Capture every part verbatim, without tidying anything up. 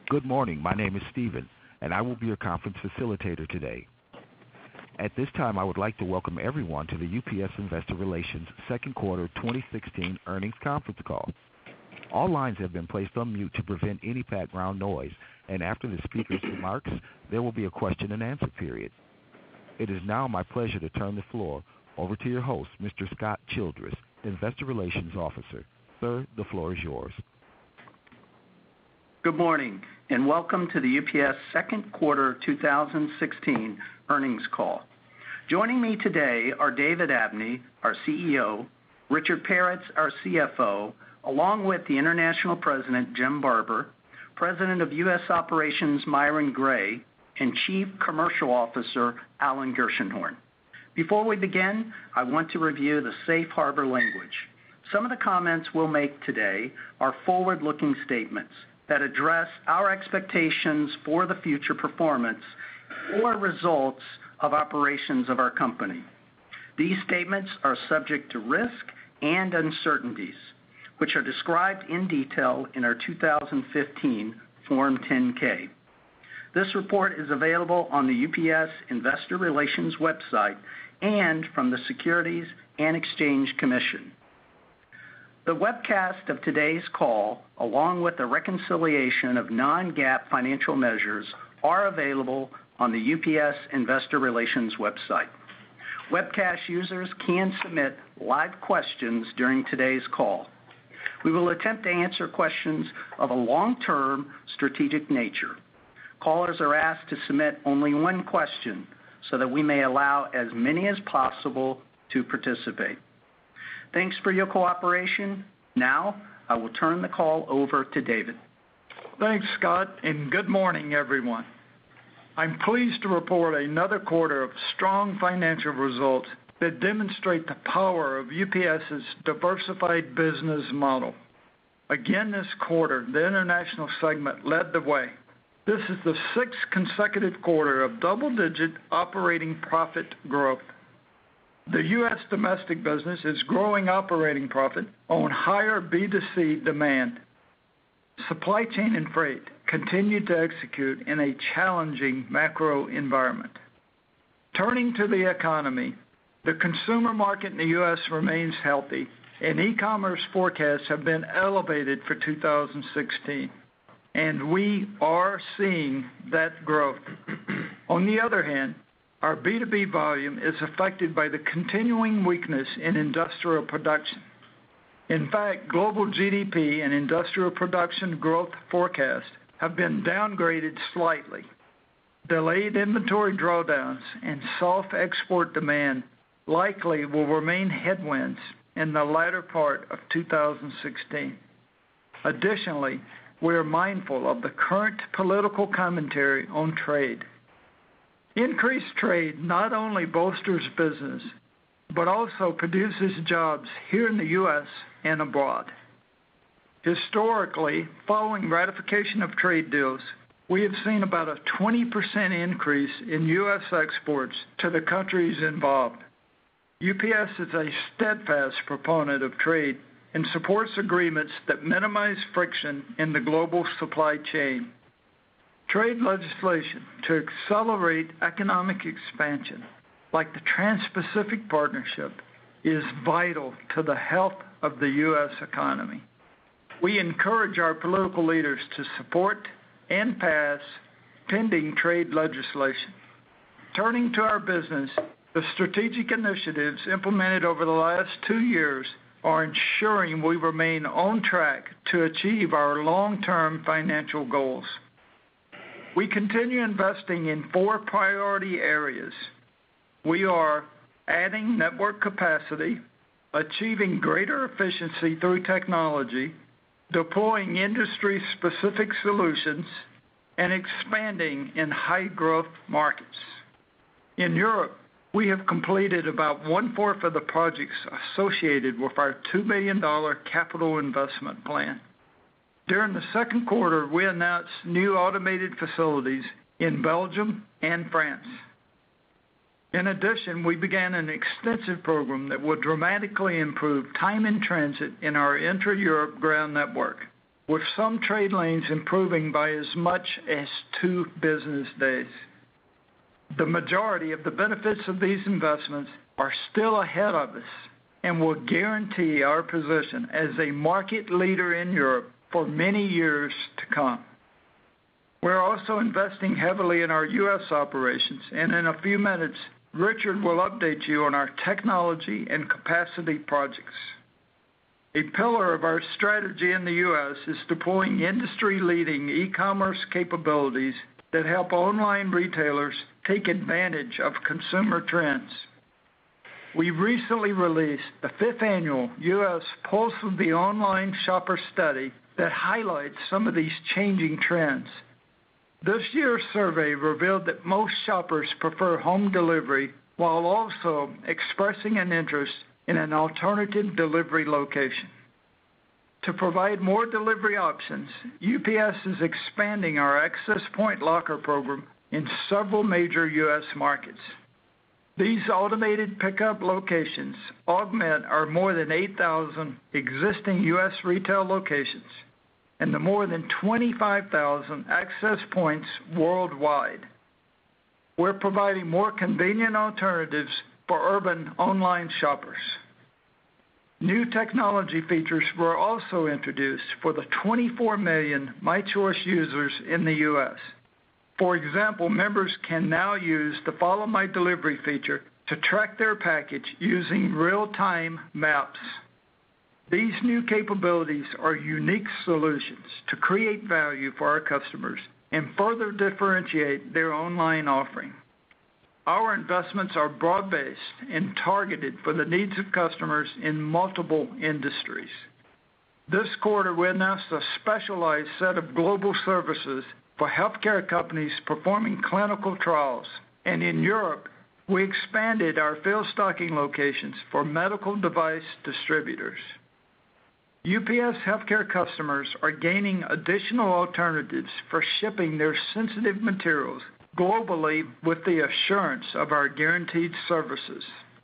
Good morning. My name is Steven, and I will be your conference facilitator today. At this time, I would like to welcome everyone to the U P S Investor Relations second quarter twenty sixteen earnings conference call. All lines have been placed on mute to prevent any background noise, and after the speaker's remarks, there will be a question and answer period. It is now my pleasure to turn the floor over to your host, Mister Scott Childress, Investor Relations Officer. Sir, the floor is yours. Good morning, and welcome to the U P S second quarter two thousand sixteen earnings call. Joining me today are David Abney, our C E O, Richard Peretz, our C F O, along with the International President, Jim Barber, President of U S Operations, Myron Gray, and Chief Commercial Officer, Alan Gershenhorn. Before we begin, I want to review the safe harbor language. Some of the comments we'll make today are forward-looking statements that address our expectations for the future performance or results of operations of our company. These statements are subject to risk and uncertainties, which are described in detail in our two thousand fifteen Form ten K. This report is available on the U P S Investor Relations website and from the Securities and Exchange Commission. The webcast of today's call, along with the reconciliation of non-GAAP financial measures, are available on the U P S Investor Relations website. Webcast users can submit live questions during today's call. We will attempt to answer questions of a long-term strategic nature. Callers are asked to submit only one question so that we may allow as many as possible to participate. Thanks for your cooperation. Now, I will turn the call over to David. Thanks, Scott, and good morning, everyone. I'm pleased to report another quarter of strong financial results that demonstrate the power of UPS's diversified business model. Again this quarter, the international segment led the way. This is the sixth consecutive quarter of double-digit operating profit growth. The U S domestic business is growing operating profit on higher B two C demand. Supply chain and freight continue to execute in a challenging macro environment. Turning to the economy, the consumer market in the U S remains healthy, and e-commerce forecasts have been elevated for two thousand sixteen, and we are seeing that growth. On the other hand, our B two B volume is affected by the continuing weakness in industrial production. In fact, global G D P and industrial production growth forecasts have been downgraded slightly. Delayed inventory drawdowns and soft export demand likely will remain headwinds in the latter part of two thousand sixteen. Additionally, we are mindful of the current political commentary on trade. Increased trade not only bolsters business, but also produces jobs here in the U S and abroad. Historically, following ratification of trade deals, we have seen about a twenty percent increase in U S exports to the countries involved. U P S is a steadfast proponent of trade and supports agreements that minimize friction in the global supply chain. Trade legislation to accelerate economic expansion, like the Trans-Pacific Partnership, is vital to the health of the U S economy. We encourage our political leaders to support and pass pending trade legislation. Turning to our business, the strategic initiatives implemented over the last two years are ensuring we remain on track to achieve our long-term financial goals. We continue investing in four priority areas. We are adding network capacity, achieving greater efficiency through technology, deploying industry-specific solutions, and expanding in high-growth markets. In Europe, we have completed about one-fourth of the projects associated with our two billion dollars capital investment plan. During the second quarter, we announced new automated facilities in Belgium and France. In addition, we began an extensive program that will dramatically improve time in transit in our intra-Europe ground network. with some trade lanes improving by as much as two business days. The majority of the benefits of these investments are still ahead of us and will guarantee our position as a market leader in Europe for many years to come. We're also investing heavily in our U S operations, and in a few minutes, Richard will update you on our technology and capacity projects. A pillar of our strategy in the U S is deploying industry-leading e-commerce capabilities that help online retailers take advantage of consumer trends. We recently released the fifth annual U S Pulse of the Online Shopper study that highlights some of these changing trends. This year's survey revealed that most shoppers prefer home delivery while also expressing an interest in an alternative delivery location. To provide more delivery options, U P S is expanding our Access Point Locker program in several major U S markets. These automated pickup locations augment our more than eight thousand existing U S retail locations and the more than twenty-five thousand access points worldwide. We're providing more convenient alternatives for urban online shoppers. New technology features were also introduced for the twenty-four million My Choice users in the U S. For example, members can now use the Follow My Delivery feature to track their package using real-time maps. These new capabilities are unique solutions to create value for our customers and further differentiate their online offering. Our investments are broad-based and targeted for the needs of customers in multiple industries. This quarter, we announced a specialized set of global services for healthcare companies performing clinical trials, and in Europe, we expanded our field stocking locations for medical device distributors. U P S healthcare customers are gaining additional alternatives for shipping their sensitive materials globally with the assurance of our guaranteed services.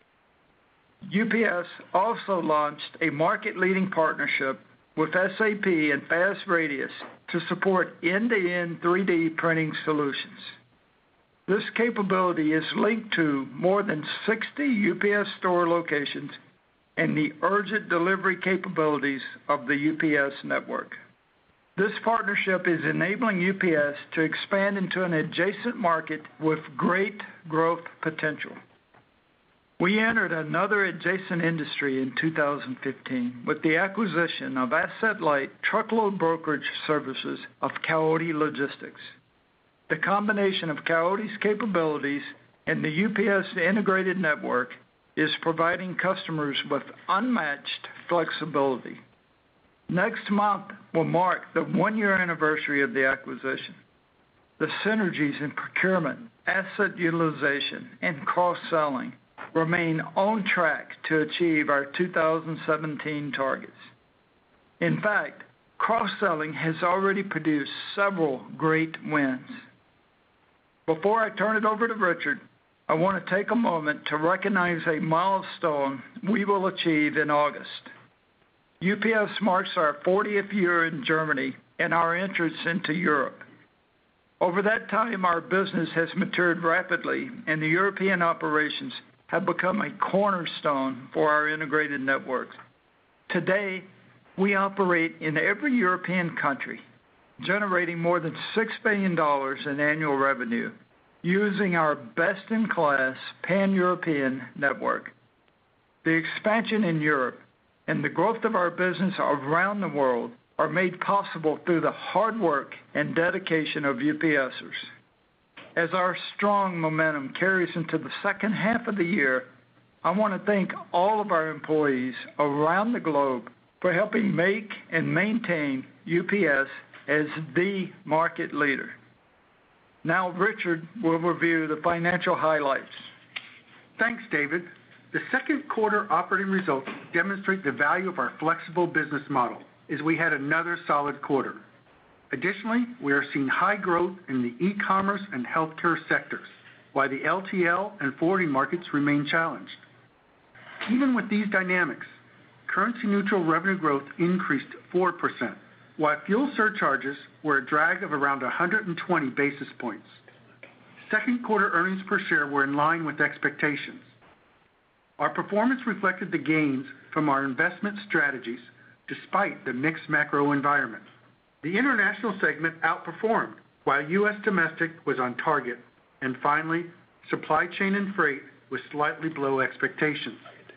U P S also launched a market-leading partnership with S A P and FastRadius to support end-to-end three D printing solutions. This capability is linked to more than sixty U P S store locations and the urgent delivery capabilities of the U P S network. This partnership is enabling U P S to expand into an adjacent market with great growth potential. We entered another adjacent industry in two thousand fifteen with the acquisition of asset-light truckload brokerage services of Coyote Logistics. The combination of Coyote's capabilities and the U P S integrated network is providing customers with unmatched flexibility. Next month will mark the one-year anniversary of the acquisition. The synergies in procurement, asset utilization, and cross-selling remain on track to achieve our two thousand seventeen targets. In fact, cross-selling has already produced several great wins. Before I turn it over to Richard, I want to take a moment to recognize a milestone we will achieve in August. U P S marks our fortieth year in Germany and our entrance into Europe. Over that time, our business has matured rapidly, and the European operations have become a cornerstone for our integrated network. Today, we operate in every European country, generating more than six billion dollars in annual revenue, using our best-in-class pan-European network. The expansion in Europe and the growth of our business around the world are made possible through the hard work and dedication of UPSers. As our strong momentum carries into the second half of the year, I want to thank all of our employees around the globe for helping make and maintain U P S as the market leader. Now Richard will review the financial highlights. Thanks, David. The second quarter operating results demonstrate the value of our flexible business model as we had another solid quarter. Additionally, we are seeing high growth in the e-commerce and healthcare sectors, while the L T L and forwarding markets remain challenged. Even with these dynamics, currency-neutral revenue growth increased four percent, while fuel surcharges were a drag of around one hundred twenty basis points. Second quarter earnings per share were in line with expectations. Our performance reflected the gains from our investment strategies despite the mixed macro environment. The international segment outperformed, while U S domestic was on target. And finally, supply chain and freight was slightly below expectations.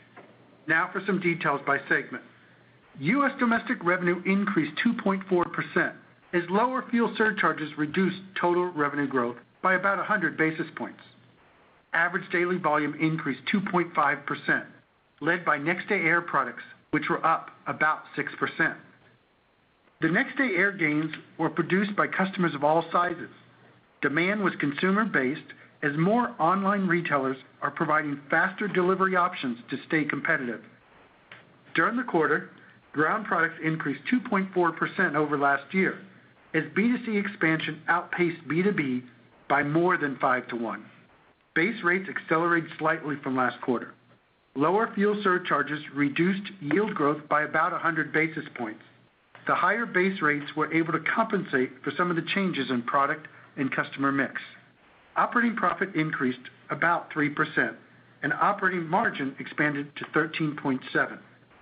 Now for some details by segment. U S domestic revenue increased two point four percent as lower fuel surcharges reduced total revenue growth by about one hundred basis points. Average daily volume increased two point five percent, led by Next Day Air products, which were up about six percent. The Next Day Air gains were produced by customers of all sizes. Demand was consumer-based as more online retailers are providing faster delivery options to stay competitive. During the quarter, ground products increased two point four percent over last year as B two C expansion outpaced B two B by more than five to one. Base rates accelerated slightly from last quarter. Lower fuel surcharges reduced yield growth by about one hundred basis points. The higher base rates were able to compensate for some of the changes in product and customer mix. Operating profit increased about three percent, and operating margin expanded to thirteen point seven.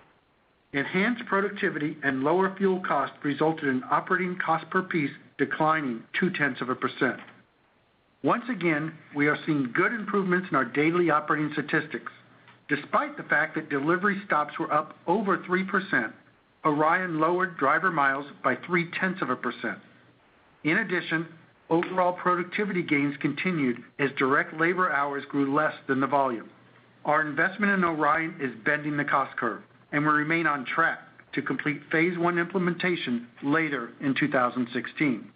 Enhanced productivity and lower fuel costs resulted in operating cost per piece declining two-tenths of a percent. Once again, we are seeing good improvements in our daily operating statistics. Despite the fact that delivery stops were up over three percent, Orion lowered driver miles by three-tenths of a percent. In addition, overall productivity gains continued as direct labor hours grew less than the volume. Our investment in Orion is bending the cost curve, and we remain on track to complete phase one implementation later in two thousand sixteen.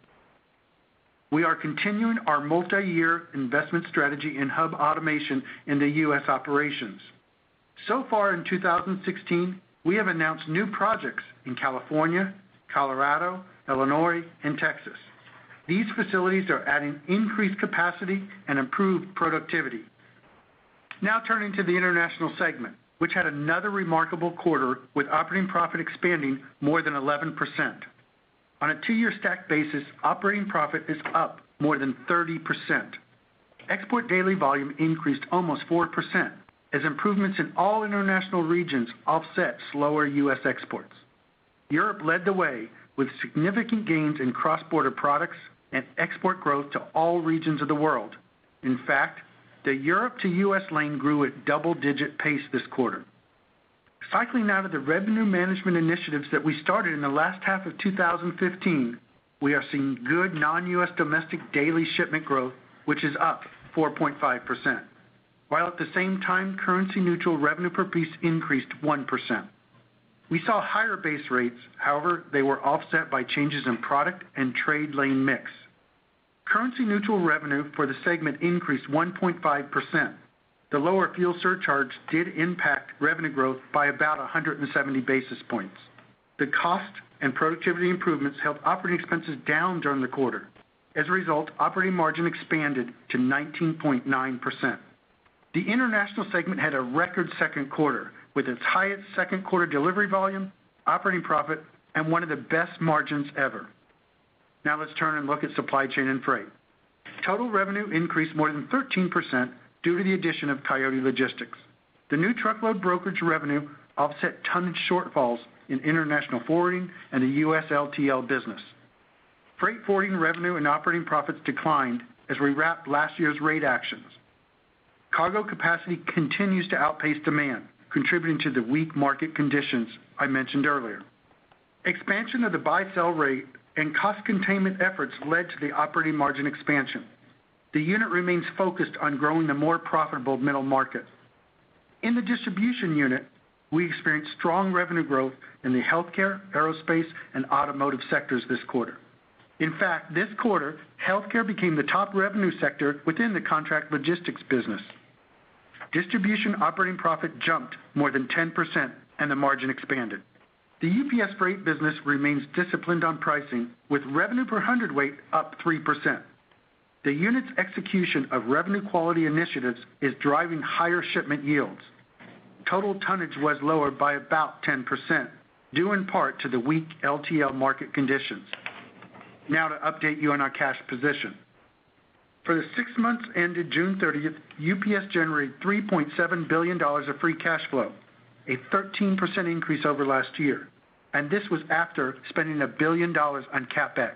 We are continuing our multi-year investment strategy in hub automation in the U S operations. So far in two thousand sixteen, we have announced new projects in California, Colorado, Illinois, and Texas. These facilities are adding increased capacity and improved productivity. Now turning to the international segment, which had another remarkable quarter with operating profit expanding more than eleven percent. On a two-year stack basis, operating profit is up more than thirty percent. Export daily volume increased almost four percent as improvements in all international regions offset slower U S exports. Europe led the way with significant gains in cross-border products and export growth to all regions of the world. In fact, the Europe to U S lane grew at double-digit pace this quarter. Cycling out of the revenue management initiatives that we started in the last half of two thousand fifteen, we are seeing good non-U S domestic daily shipment growth, which is up four point five percent, while at the same time currency-neutral revenue per piece increased one percent. We saw higher base rates, however, they were offset by changes in product and trade lane mix. Currency-neutral revenue for the segment increased one point five percent. The lower fuel surcharge did impact revenue growth by about one hundred seventy basis points. The cost and productivity improvements held operating expenses down during the quarter. As a result, operating margin expanded to nineteen point nine percent. The international segment had a record second quarter with its highest second quarter delivery volume, operating profit, and one of the best margins ever. Now let's turn and look at supply chain and freight. Total revenue increased more than thirteen percent due to the addition of Coyote Logistics. The new truckload brokerage revenue offset tonnage shortfalls in international forwarding and the U S L T L business. Freight forwarding revenue and operating profits declined as we wrapped last year's rate actions. Cargo capacity continues to outpace demand, contributing to the weak market conditions I mentioned earlier. Expansion of the buy-sell rate and cost containment efforts led to the operating margin expansion. The unit remains focused on growing the more profitable middle market. In the distribution unit, we experienced strong revenue growth in the healthcare, aerospace, and automotive sectors this quarter. In fact, this quarter, healthcare became the top revenue sector within the contract logistics business. Distribution operating profit jumped more than ten percent and the margin expanded. The U P S freight business remains disciplined on pricing with revenue per hundredweight up three percent. The unit's execution of revenue quality initiatives is driving higher shipment yields. Total tonnage was lower by about ten percent, due in part to the weak L T L market conditions. Now to update you on our cash position. For the six months ended June thirtieth, U P S generated three point seven billion dollars of free cash flow, a thirteen percent increase over last year, and this was after spending a billion dollars on CapEx.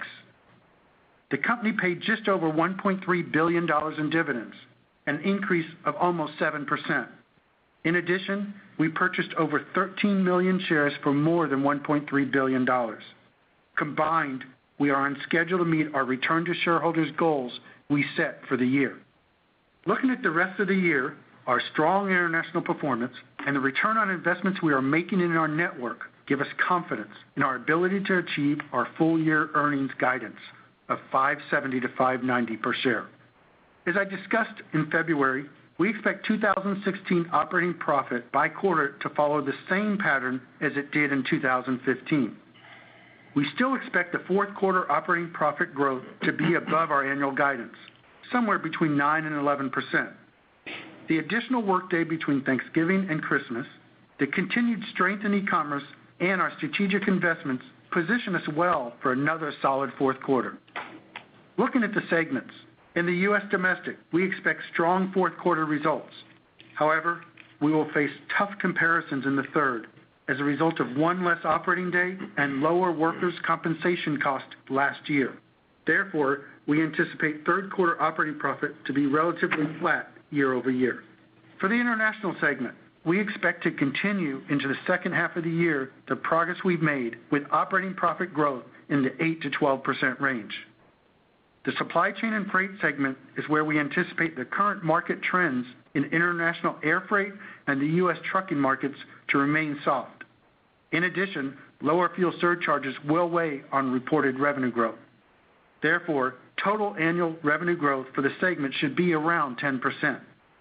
The company paid just over one point three billion dollars in dividends, an increase of almost seven percent. In addition, we purchased over thirteen million shares for more than one point three billion dollars. Combined, we are on schedule to meet our return to shareholders goals we set for the year. Looking at the rest of the year, our strong international performance and the return on investments we are making in our network give us confidence in our ability to achieve our full-year earnings guidance of five seventy to five ninety per share. As I discussed in February, we expect two thousand sixteen operating profit by quarter to follow the same pattern as it did in two thousand fifteen. We still expect the fourth quarter operating profit growth to be above our annual guidance, somewhere between nine and eleven percent. The additional workday between Thanksgiving and Christmas, the continued strength in e-commerce, and our strategic investments position us well for another solid fourth quarter. Looking at the segments, in the U S domestic, we expect strong fourth quarter results. However, we will face tough comparisons in the third as a result of one less operating day and lower workers' compensation cost last year. Therefore, we anticipate third quarter operating profit to be relatively flat year over year. For the international segment, we expect to continue into the second half of the year the progress we've made with operating profit growth in the eight to twelve percent range. The supply chain and freight segment is where we anticipate the current market trends in international air freight and the U S trucking markets to remain soft. In addition, lower fuel surcharges will weigh on reported revenue growth. Therefore, total annual revenue growth for the segment should be around ten percent.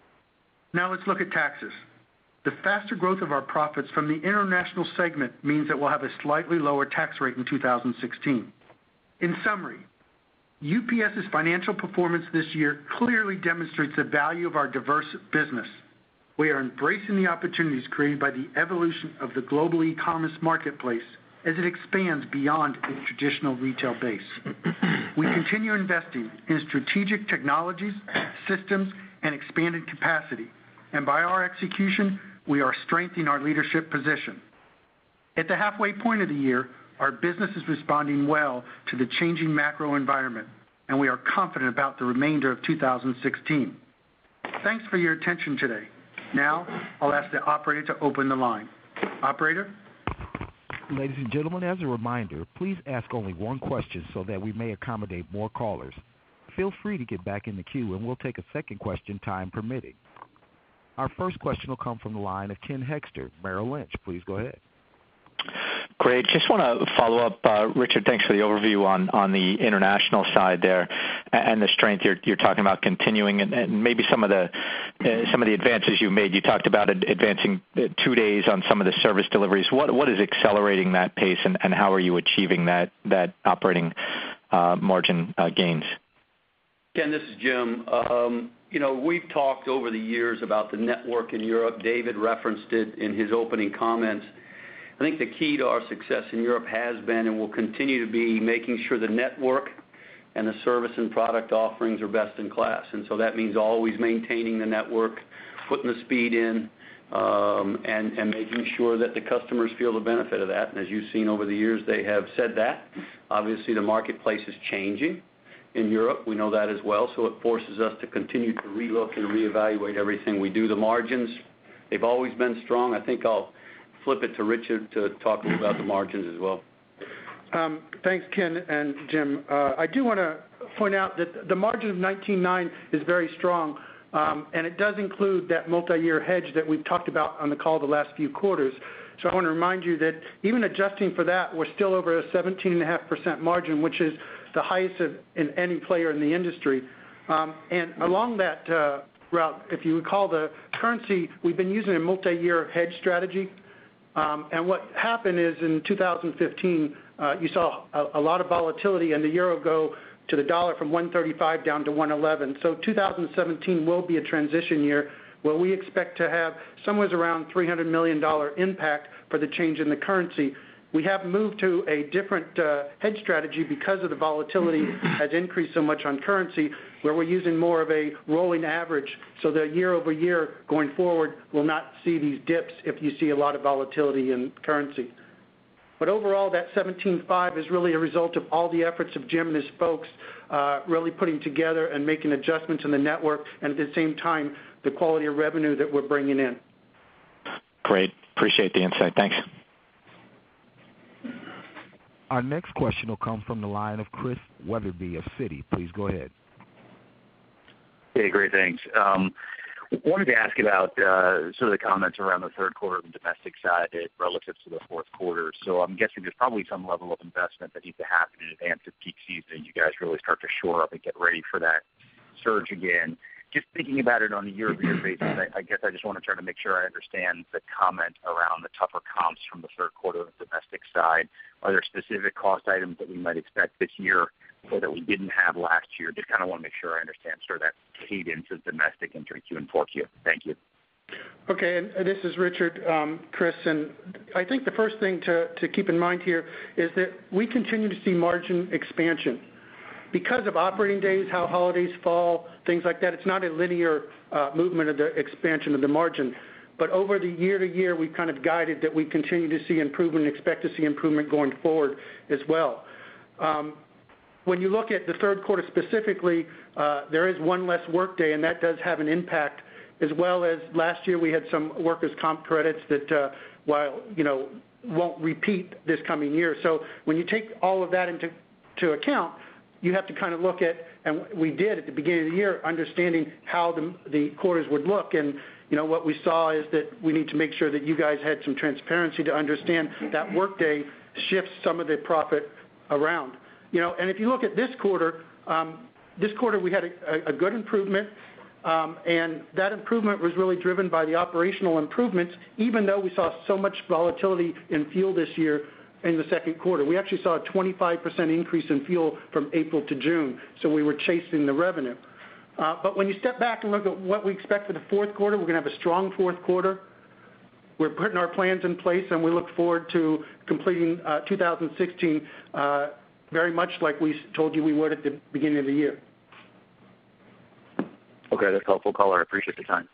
Now let's look at taxes. The faster growth of our profits from the international segment means that we'll have a slightly lower tax rate in two thousand sixteen. In summary, UPS's financial performance this year clearly demonstrates the value of our diverse business. We are embracing the opportunities created by the evolution of the global e-commerce marketplace as it expands beyond its traditional retail base. We continue investing in strategic technologies, systems, and expanded capacity, and by our execution, we are strengthening our leadership position. At the halfway point of the year, our business is responding well to the changing macro environment, and we are confident about the remainder of two thousand sixteen. Thanks for your attention today. Now, I'll ask the operator to open the line. Operator? Ladies and gentlemen, as a reminder, please ask only one question so that we may accommodate more callers. Feel free to get back in the queue, and we'll take a second question, time permitting. Our first question will come from the line of Ken Hoexter, Merrill Lynch. Please go ahead. Great. Just want to follow up, uh, Richard, thanks for the overview on, on the international side there and the strength you're, you're talking about continuing and, and maybe some of the uh, some of the advances you made. You talked about advancing two days on some of the service deliveries. What What is accelerating that pace, and, and how are you achieving that, that operating uh, margin uh, gains? Ken, this is Jim. Um, you know, we've talked over the years about the network in Europe. David referenced it in his opening comments. I think the key to our success in Europe has been and will continue to be making sure the network and the service and product offerings are best in class. And so that means always maintaining the network, putting the speed in, um, and, and making sure that the customers feel the benefit of that. And as you've seen over the years, they have said that. Obviously, the marketplace is changing in Europe. We know that as well. So it forces us to continue to relook and reevaluate everything we do. The margins, they've always been strong. I think I'll flip it to Richard to talk about the margins as well. Um, thanks, Ken and Jim. Uh, I do want to point out that the margin of nineteen point nine is very strong, um, and it does include that multi-year hedge that we've talked about on the call the last few quarters. So I want to remind you that even adjusting for that, we're still over a seventeen point five percent margin, which is the highest of, in any player in the industry. Um, and along that uh, route, if you recall the currency, we've been using a multi-year hedge strategy. Um, and what happened is in two thousand fifteen, uh, you saw a, a lot of volatility, and the euro go to the dollar from one thirty-five down to one eleven. So two thousand seventeen will be a transition year where we expect to have somewhere around three hundred million dollars impact for the change in the currency. We have moved to a different uh, hedge strategy because of the volatility has increased so much on currency, where we're using more of a rolling average, so the year-over-year going forward will not see these dips if you see a lot of volatility in currency. But overall, that seventeen point five is really a result of all the efforts of Jim and his folks uh, really putting together and making adjustments in the network, and at the same time, the quality of revenue that we're bringing in. Great. Appreciate the insight. Thanks. Our next question will come from the line of Chris Wetherbee of Citi. Please go ahead. Hey, great, thanks. Um, wanted to ask about uh, sort of the comments around the third quarter of the domestic side relative to the fourth quarter. So I'm guessing there's probably some level of investment that needs to happen in advance of peak season. You guys really start to shore up and get ready for that surge again. Just thinking about it on a year-over-year basis, I, I guess I just want to try to make sure I understand the comment around the tougher comps from the third quarter of the domestic side. Are there specific cost items that we might expect this year or that we didn't have last year? Just kind of want to make sure I understand sort of that cadence of domestic in three Q and four Q. Thank you. Okay, and this is Richard, um, Chris, and I think the first thing to, to keep in mind here is that we continue to see margin expansion. Because of operating days, how holidays fall, things like that, it's not a linear uh, movement of the expansion of the margin. But over the year to year, we've kind of guided that we continue to see improvement and expect to see improvement going forward as well. Um, when you look at the third quarter specifically, uh, there is one less workday, and that does have an impact, as well as last year we had some workers' comp credits that, uh, while, you know, won't repeat this coming year. So when you take all of that into to account, you have to kind of look at, and we did at the beginning of the year, understanding how the, the quarters would look. And, you know, what we saw is that we need to make sure that you guys had some transparency to understand that workday shifts some of the profit around. You know, and if you look at this quarter, um, this quarter we had a, a good improvement, um, and that improvement was really driven by the operational improvements, even though we saw so much volatility in fuel this year. In the second quarter, we actually saw a twenty-five percent increase in fuel from April to June, so we were chasing the revenue. Uh, but when you step back and look at what we expect for the fourth quarter, we're going to have a strong fourth quarter. We're putting our plans in place, and we look forward to completing uh, two thousand sixteen uh, very much like we told you we would at the beginning of the year. Okay, that's helpful color. I appreciate the time.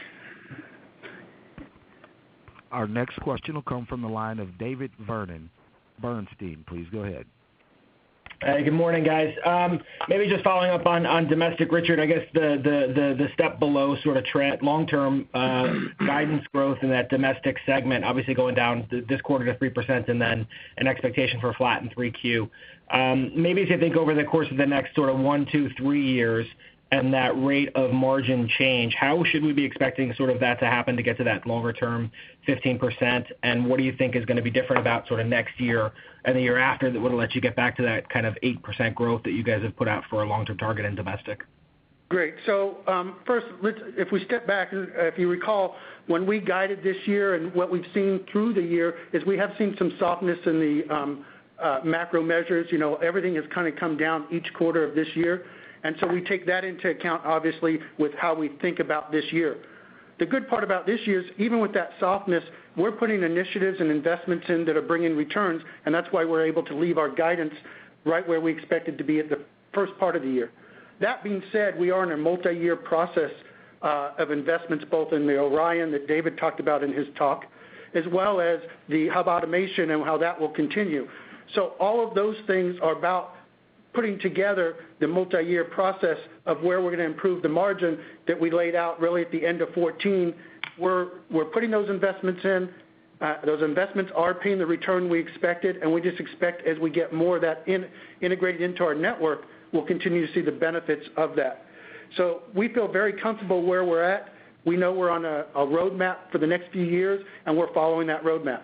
Our next question will come from the line of David Vernon, Bernstein. Please go ahead. Hey, good morning, guys. Um, maybe just following up on, on domestic, Richard, I guess the, the, the, the step below sort of trend, long-term uh, guidance growth in that domestic segment, obviously going down this quarter to three percent and then an expectation for flat in three Q. Um, maybe if you think over the course of the next sort of one, two, three years, and that rate of margin change, how should we be expecting sort of that to happen to get to that longer term fifteen percent? And what do you think is going to be different about sort of next year and the year after that would let you get back to that kind of eight percent growth that you guys have put out for a long-term target in domestic? Great. So um, first, let's, if we step back, uh, if you recall, when we guided this year and what we've seen through the year is we have seen some softness in the um, uh, macro measures. You know, everything has kind of come down each quarter of this year. And so we take that into account, obviously, with how we think about this year. The good part about this year is even with that softness, we're putting initiatives and investments in that are bringing returns, and that's why we're able to leave our guidance right where we expected to be at the first part of the year. That being said, we are in a multi-year process uh, of investments both in the Orion that David talked about in his talk, as well as the hub automation and how that will continue. So all of those things are about putting together the multi-year process of where we're going to improve the margin that we laid out really at the end of fourteen. We're, we're putting those investments in. Uh, those investments are paying the return we expected, and we just expect as we get more of that in, integrated into our network, we'll continue to see the benefits of that. So we feel very comfortable where we're at. We know we're on a, a roadmap for the next few years, and we're following that roadmap.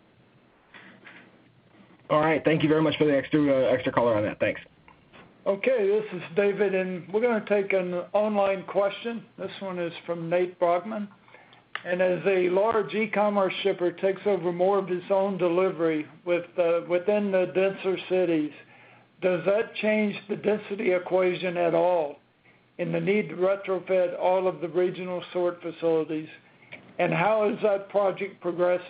All right. Thank you very much for the extra uh, extra color on that. Thanks. Okay, this is David, and we're going to take an online question. This one is from Nate Brockman. And as a large e-commerce shipper takes over more of his own delivery with, uh, within the denser cities, does that change the density equation at all in the need to retrofit all of the regional sort facilities? And how is that project progressing?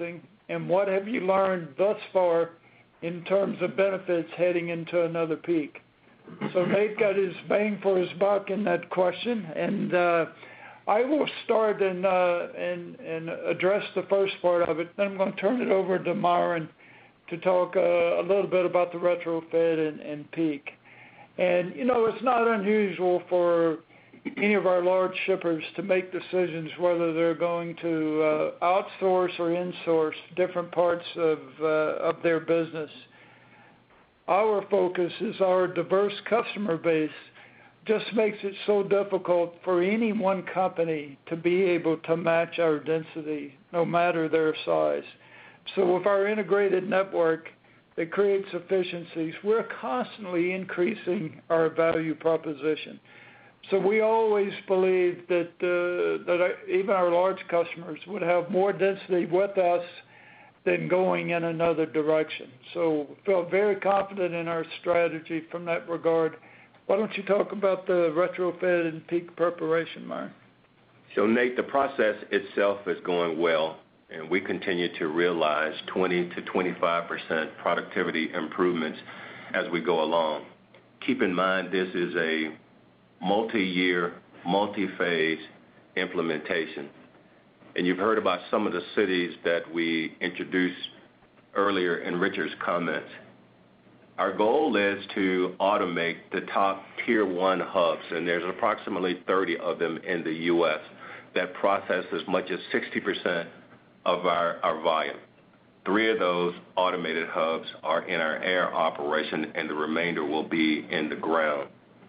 and what have you learned thus far in terms of benefits heading into another peak? So Nate got his bang for his buck in that question, and uh, I will start and, uh, and, and address the first part of it. Then I'm going to turn it over to Myron to talk uh, a little bit about the retrofit and, and peak. And, you know, it's not unusual for any of our large shippers to make decisions whether they're going to uh, outsource or insource different parts of, uh, of their business. Our focus is our diverse customer base just makes it so difficult for any one company to be able to match our density, no matter their size. So with our integrated network that creates efficiencies, we're constantly increasing our value proposition. So we always believe that uh, that our, even our large customers would have more density with us than going in another direction. So we feel very confident in our strategy from that regard. Why don't you talk about the retrofit and peak preparation, Myron? So, Nate, the process itself is going well, and we continue to realize twenty to twenty-five percent productivity improvements as we go along. Keep in mind this is a multi-year, multi-phase implementation. And you've heard about some of the cities that we introduced earlier in Richard's comments. Our goal is to automate the top tier one hubs, and there's approximately thirty of them in the U S that process as much as sixty percent of our, our volume. Three of those automated hubs are in our air operation, and the remainder will be in the ground.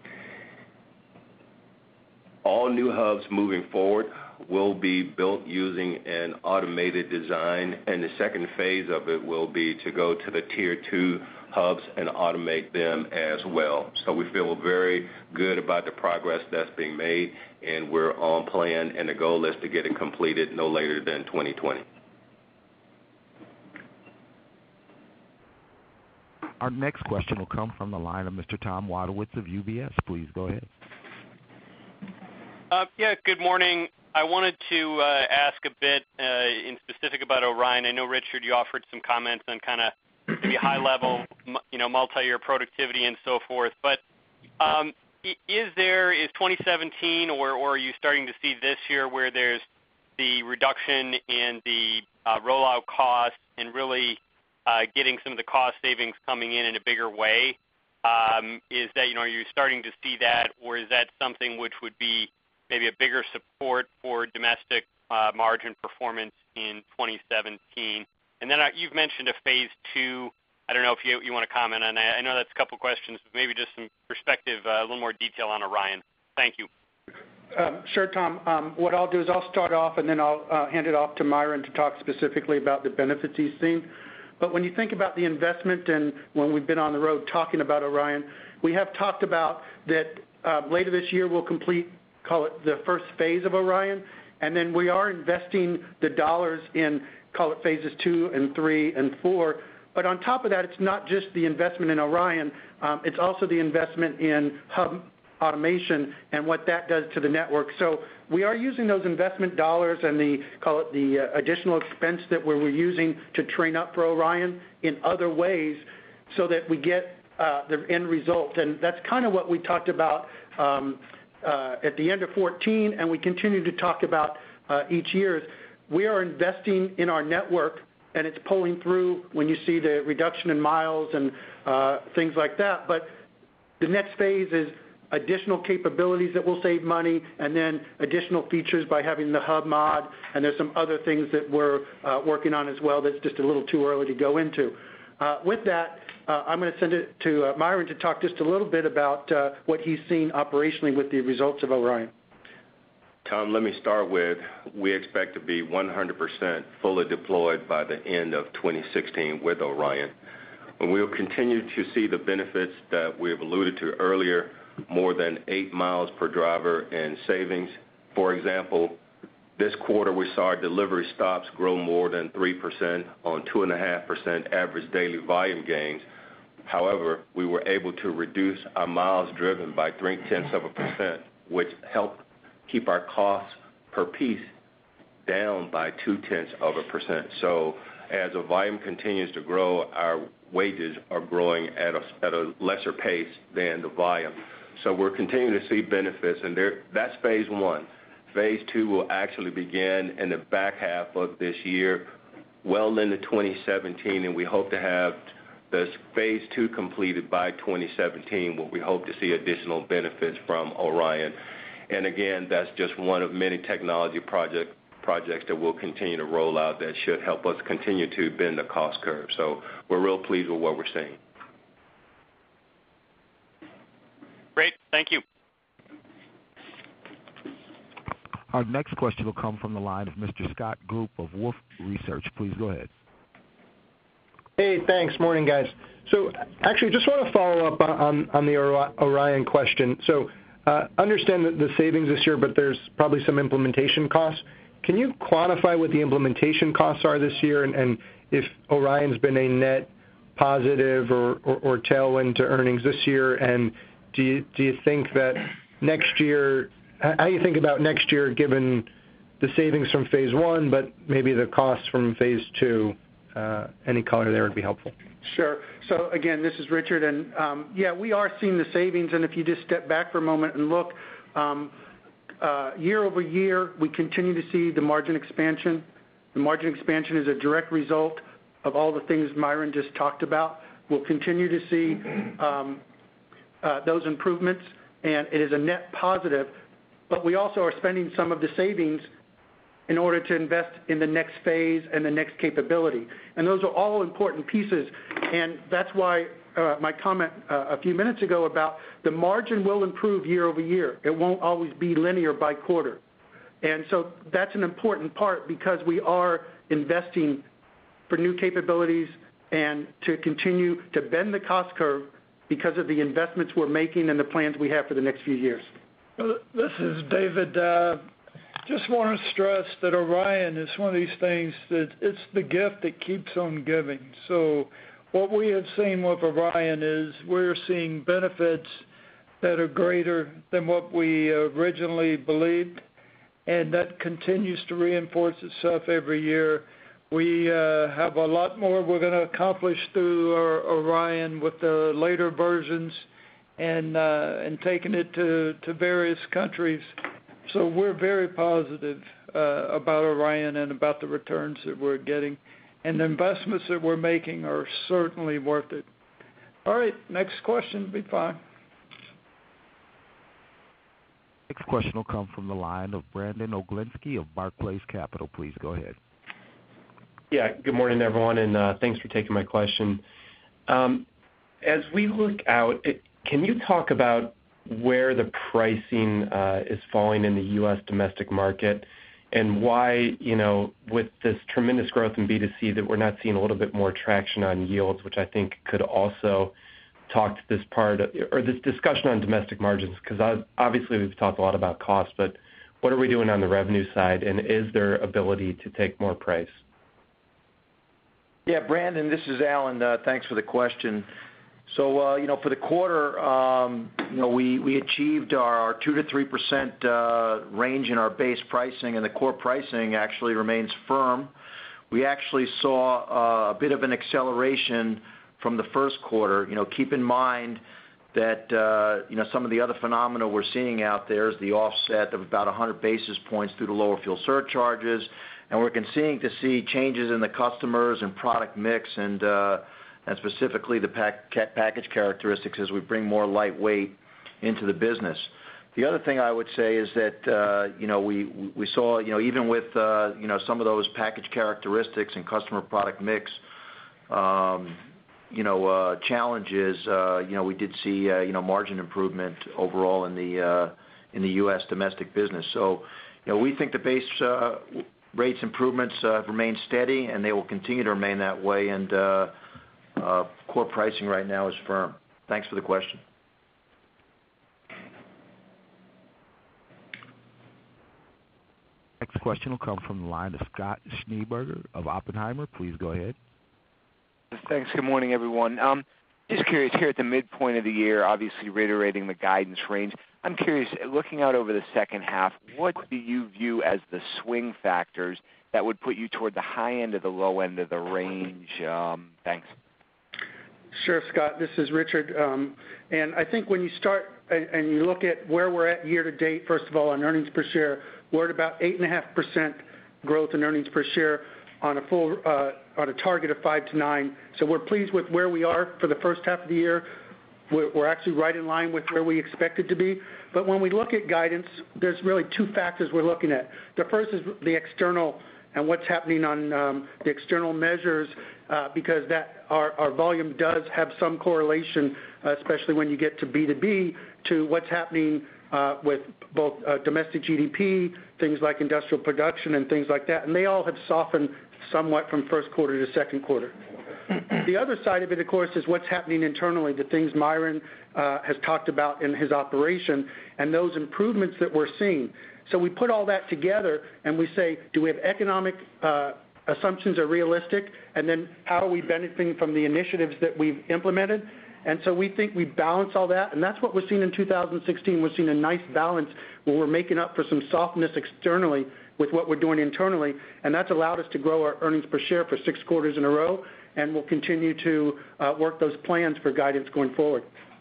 All new hubs moving forward will be built using an automated design, and the second phase of it will be to go to the tier two hubs and automate them as well. So we feel very good about the progress that's being made, and we're on plan, and the goal is to get it completed no later than twenty twenty. Our next question will come from the line of Mister Tom Wadewitz of U B S. Please go ahead. Uh, yeah, good morning. I wanted to uh, ask a bit uh, in specific about Orion. I know, Richard, you offered some comments on kind of maybe high-level, you know, multi-year productivity and so forth. But um, is there, is twenty seventeen, or, or are you starting to see this year where there's the reduction in the uh, rollout costs and really uh, getting some of the cost savings coming in in a bigger way? Um, is that, you know, are you starting to see that, or is that something which would be maybe a bigger support for domestic uh, margin performance in twenty seventeen? And then uh, you've mentioned a phase two. I don't know if you, you want to comment on that. I know that's a couple questions, but maybe just some perspective, uh, a little more detail on Orion. Thank you. Um, sure, Tom. Um, what I'll do is I'll start off, and then I'll uh, hand it off to Myron to talk specifically about the benefits he's seen. But when you think about the investment, and when we've been on the road talking about Orion, we have talked about that uh, later this year we'll complete, call it the first phase of Orion, and then we are investing the dollars in, call it phases two and three and four. But on top of that, it's not just the investment in Orion, um, it's also the investment in hub automation and what that does to the network. So we are using those investment dollars and the, call it the uh, additional expense that we were using to train up for Orion in other ways so that we get uh, the end result. And that's kind of what we talked about um, uh, at the end of fourteen, and we continue to talk about uh, each year. We are investing in our network, and it's pulling through when you see the reduction in miles and uh, things like that. But the next phase is additional capabilities that will save money, and then additional features by having the hub mod, and there's some other things that we're uh, working on as well that's just a little too early to go into. Uh, with that, uh, I'm going to send it to uh, Myron to talk just a little bit about uh, what he's seen operationally with the results of Orion. Tom, let me start with, we expect to be one hundred percent fully deployed by the end of twenty sixteen with Orion. And we'll continue to see the benefits that we've alluded to earlier, more than eight miles per driver in savings. For example, this quarter we saw our delivery stops grow more than three percent on two point five percent average daily volume gains. However, we were able to reduce our miles driven by three-tenths of a percent, which helped keep our costs per piece down by two-tenths of a percent. So As the volume continues to grow, our wages are growing at a, at a lesser pace than the volume. So we're continuing to see benefits, and there, that's phase one. Phase two will actually begin in the back half of this year, well into twenty seventeen, and we hope to have this phase two completed by twenty seventeen, where we hope to see additional benefits from Orion. And again, that's just one of many technology project, projects that we'll continue to roll out that should help us continue to bend the cost curve. So we're real pleased with what we're seeing. Great. Thank you. Our next question will come from the line of Mister Scott Group of Wolfe Research. Please go ahead. Hey, thanks. Morning, guys. So actually, just want to follow up on, on the Orion question. So uh, understand that the savings this year, but there's probably some implementation costs. Can you quantify what the implementation costs are this year, and, and if Orion's been a net positive or, or, or tailwind to earnings this year? And do you, do you think that next year, how do you think about next year given the savings from phase one, but maybe the costs from phase two? Uh, any color there would be helpful. Sure. So again, this is Richard, and um, yeah, we are seeing the savings, and if you just step back for a moment and look, um, uh, year over year, we continue to see the margin expansion. The margin expansion is a direct result of all the things Myron just talked about. We'll continue to see um, uh, those improvements, and it is a net positive, but we also are spending some of the savings in order to invest in the next phase and the next capability. And those are all important pieces, and that's why uh, my comment uh, a few minutes ago about the margin will improve year over year. It won't always be linear by quarter. And so that's an important part because we are investing for new capabilities and to continue to bend the cost curve because of the investments we're making and the plans we have for the next few years. This is David. Uh, Just want to stress that Orion is one of these things that it's the gift that keeps on giving. So what we have seen with Orion is we're seeing benefits that are greater than what we originally believed, and that continues to reinforce itself every year. We uh, have a lot more we're going to accomplish through our Orion with the later versions and uh, and taking it to, to various countries. So we're very positive uh, about Orion and about the returns that we're getting. And the investments that we're making are certainly worth it. All right, next question will be fine. Next question will come from the line of Brandon Oglenski of Barclays Capital. Please go ahead. Yeah, good morning, everyone, and uh, thanks for taking my question. Um, as we look out, it, can you talk about where the pricing uh, is falling in the U S domestic market and why, you know, with this tremendous growth in B two C that we're not seeing a little bit more traction on yields, which I think could also talk to this part of, or this discussion on domestic margins, because obviously we've talked a lot about cost, but what are we doing on the revenue side, and is there ability to take more price? Yeah, Brandon, this is Alan. Uh, thanks for the question. So, uh, you know, for the quarter, um, you know, we, we achieved our, our two to three percent uh, range in our base pricing, and the core pricing actually remains firm. We actually saw uh, a bit of an acceleration from the first quarter. You know, keep in mind that, uh, you know, some of the other phenomena we're seeing out there is the offset of about one hundred basis points through the lower fuel surcharges, and we're continuing to see changes in the customers and product mix and uh, and specifically the pack, package characteristics as we bring more lightweight into the business. The other thing I would say is that, uh, you know, we, we saw, you know, even with, uh, you know, some of those package characteristics and customer product mix, um, you know, uh, challenges, uh, you know, we did see, uh, you know, margin improvement overall in the, uh, in the U S domestic business. So, you know, we think the base uh, rates improvements uh, remain steady, and they will continue to remain that way, and uh, Uh, core pricing right now is firm. Thanks for the question. Next question will come from the line of Scott Schneeberger of Oppenheimer. Please go ahead. Thanks. Good morning, everyone. Um, Just curious, here at the midpoint of the year, obviously reiterating the guidance range, I'm curious, looking out over the second half, what do you view as the swing factors that would put you toward the high end or the low end of the range? Um, thanks. Sure, Scott. This is Richard. Um, and I think when you start and, and you look at where we're at year to date, first of all, on earnings per share, we're at about eight point five percent growth in earnings per share on a full uh, on a target of five to nine. So we're pleased with where we are for the first half of the year. We're, we're actually right in line with where we expected to be. But when we look at guidance, there's really two factors we're looking at. The first is the external and what's happening on um, the external measures, uh, because that our, our volume does have some correlation, uh, especially when you get to B two B, to what's happening uh, with both uh, domestic G D P, things like industrial production and things like that. And they all have softened somewhat from first quarter to second quarter. The other side of it, of course, is what's happening internally, the things Myron uh, has talked about in his operation, and those improvements that we're seeing. So we put all that together and we say, do we have economic uh, assumptions are realistic, and then how are we benefiting from the initiatives that we've implemented? And so we think we balance all that, and that's what we're seeing in two thousand sixteen. We're seeing a nice balance where we're making up for some softness externally with what we're doing internally, and that's allowed us to grow our earnings per share for six quarters in a row, and we'll continue to uh, work those plans for guidance going forward.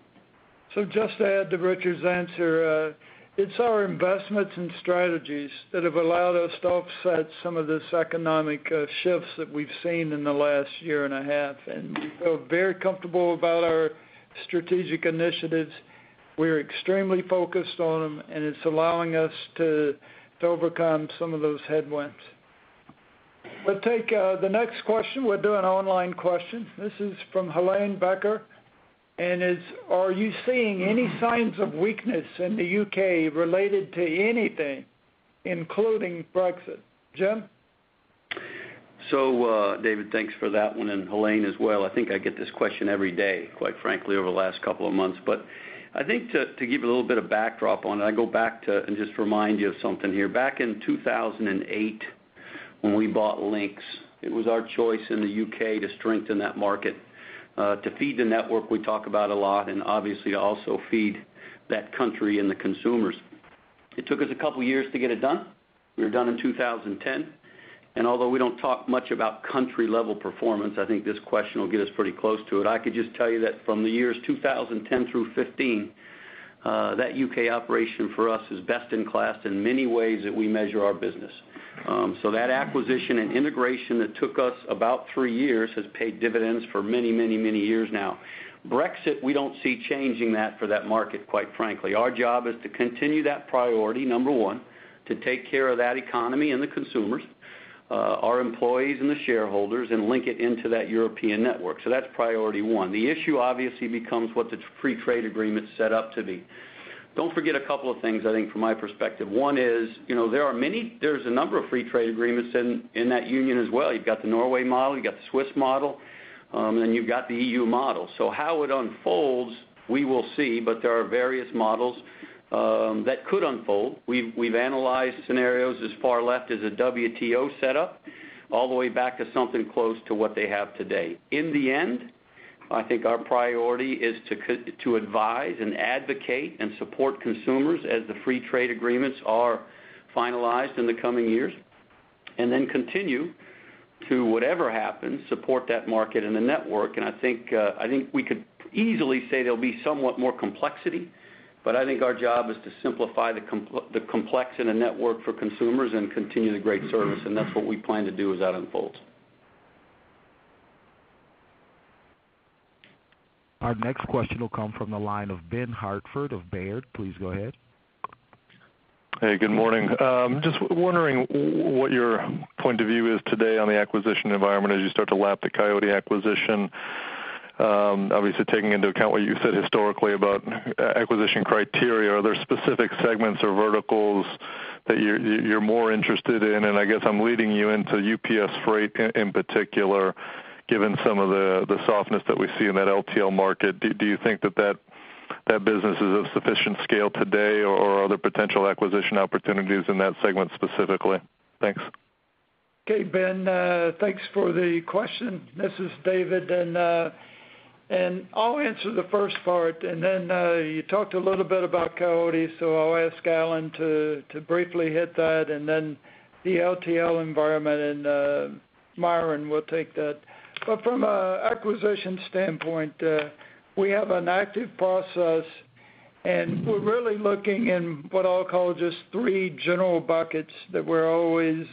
So just to add to Richard's answer, uh, it's our investments and strategies that have allowed us to offset some of this economic uh, shifts that we've seen in the last year and a half. And we feel very comfortable about our strategic initiatives. We're extremely focused on them, and it's allowing us to, to overcome some of those headwinds. We'll take uh, the next question. We'll do an online question. This is from Helene Becker. And is, are you seeing any signs of weakness in the U K related to anything, including Brexit? Jim? So, uh, David, thanks for that one, and Helene as well. I think I get this question every day, quite frankly, over the last couple of months. But I think to, to give you a little bit of backdrop on it, I go back to and just remind you of something here. Back in two thousand eight, when we bought Lynx, it was our choice in the U K to strengthen that market. Uh, to feed the network we talk about a lot, and obviously to also feed that country and the consumers. It took us a couple years to get it done. We were done in two thousand ten, and although we don't talk much about country-level performance, I think this question will get us pretty close to it. I could just tell you that from the years two thousand ten through fifteen, uh, that U K operation for us is best in class in many ways that we measure our business. Um, so that acquisition and integration that took us about three years has paid dividends for many, many, many years now. Brexit, we don't see changing that for that market, quite frankly. Our job is to continue that priority, number one, to take care of that economy and the consumers, uh, our employees and the shareholders, and link it into that European network. So that's priority one. The issue obviously becomes what the free trade agreement set up to be. Don't forget a couple of things, I think, from my perspective. One is, you know, there are many, there's a number of free trade agreements in, in that union as well. You've got the Norway model, you've got the Swiss model, um, and you've got the E U model. So how it unfolds, we will see, but there are various models um, that could unfold. We've, we've analyzed scenarios as far left as a W T O setup, all the way back to something close to what they have today. In the end, I think our priority is to to advise and advocate and support consumers as the free trade agreements are finalized in the coming years, and then continue to, whatever happens, support that market and the network. And I think uh, I think we could easily say there'll be somewhat more complexity, but I think our job is to simplify the compl- the complex in a network for consumers and continue the great service, and that's what we plan to do as that unfolds. Our next question will come from the line of Ben Hartford of Baird. Please go ahead. Hey, good morning. Um, just wondering what your point of view is today on the acquisition environment as you start to lap the Coyote acquisition. Um, obviously, taking into account what you said historically about acquisition criteria, are there specific segments or verticals that you're, you're more interested in? And I guess I'm leading you into U P S Freight in, in particular. Given some of the, the softness that we see in that L T L market, do, do you think that, that that business is of sufficient scale today, or, or are there potential acquisition opportunities in that segment specifically? Thanks. Okay, Ben, uh, thanks for the question. This is David. And, uh, And I'll answer the first part, and then uh, you talked a little bit about Coyote, so I'll ask Alan to, to briefly hit that, and then the L T L environment, and uh, Myron will take that. But from an acquisition standpoint, uh, we have an active process, and we're really looking in what I'll call just three general buckets that we're always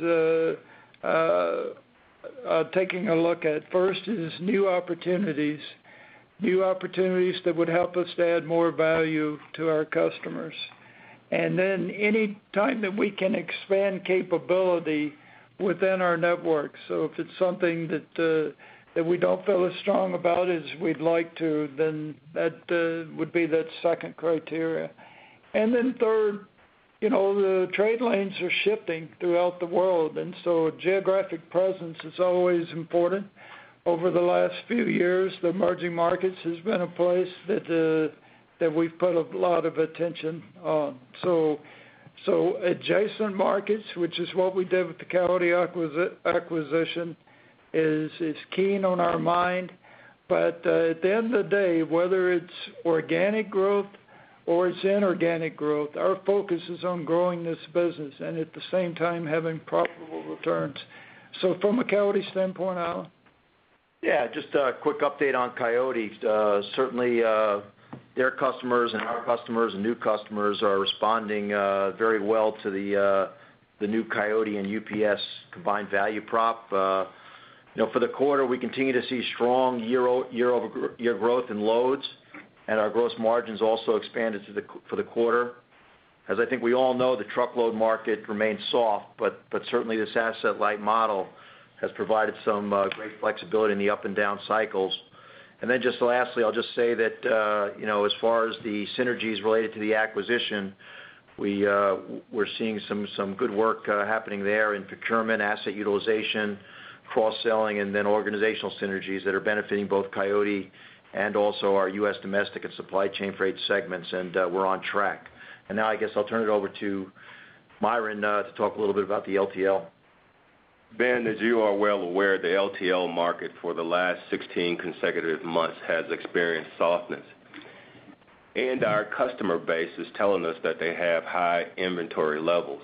uh, uh, uh, taking a look at. First is new opportunities. New opportunities that would help us to add more value to our customers. And then any time that we can expand capability within our network. So if it's something that uh, that we don't feel as strong about as we'd like to, then that uh, would be that second criteria. And then third, you know, the trade lanes are shifting throughout the world, and so geographic presence is always important. Over the last few years, the emerging markets has been a place that uh, that we've put a lot of attention on. So, so adjacent markets, which is what we did with the Coyote acquisi- acquisition, is is keen on our mind. But uh, at the end of the day, whether it's organic growth or it's inorganic growth, our focus is on growing this business and at the same time having profitable returns. So, from a Coyote standpoint, Alan. Yeah, just a quick update on Coyote. Uh, certainly, uh, their customers and our customers and new customers are responding uh, very well to the uh, the new Coyote and U P S combined value prop. Uh, you know, for the quarter, we continue to see strong year year over year growth in loads, and our gross margins also expanded to the for the quarter. As I think we all know, the truckload market remains soft, but but certainly this asset-light model has provided some uh, great flexibility in the up and down cycles. And then just lastly, I'll just say that, uh, you know, as far as the synergies related to the acquisition, we, uh, we're seeing some, some good work uh, happening there in procurement, asset utilization, cross-selling, and then organizational synergies that are benefiting both Coyote and also our U S domestic and supply chain freight segments, and uh, we're on track. And now I guess I'll turn it over to Myron uh, to talk a little bit about the L T L. Ben, as you are well aware, the L T L market for the last sixteen consecutive months has experienced softness. And our customer base is telling us that they have high inventory levels.